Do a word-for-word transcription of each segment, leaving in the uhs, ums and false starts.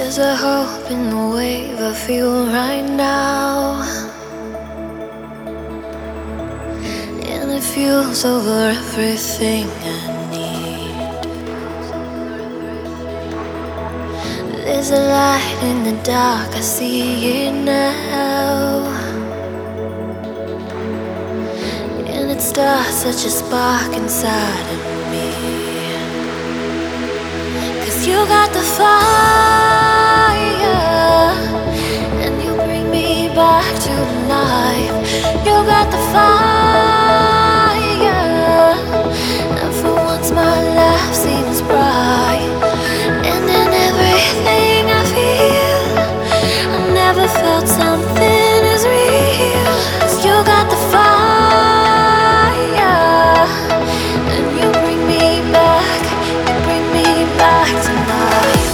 There's a hope in the wave I feel right now, and it fuels over everything I need. There's a light in the dark, I see it now, and it starts such a spark inside of me. 'Cause you got the fire, and you bring me back to life. You got the fire, and for once my life seems bright. And in everything I feel, I never felt something as real. 'Cause you got the fire, and you bring me back, you bring me back to life.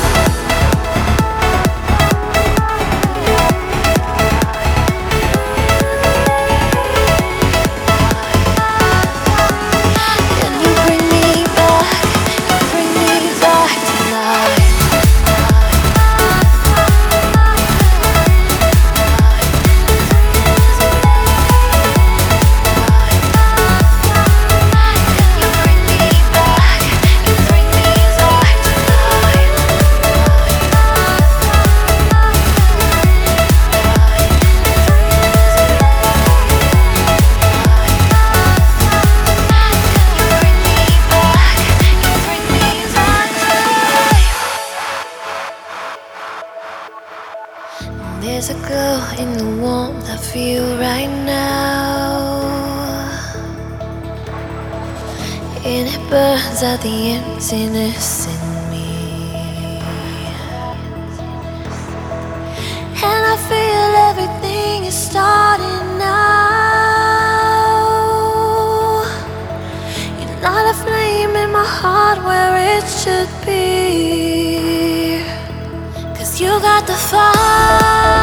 And you bring me back, you bring me back to life. You bring me back, you bring me back to life. You bring me back, you bring me back to life. There's a glow in the warmth I feel right now, and it burns out the emptiness in me. And I feel everything is starting now. You light a flame in my heart where it should be. 'Cause you got the fire,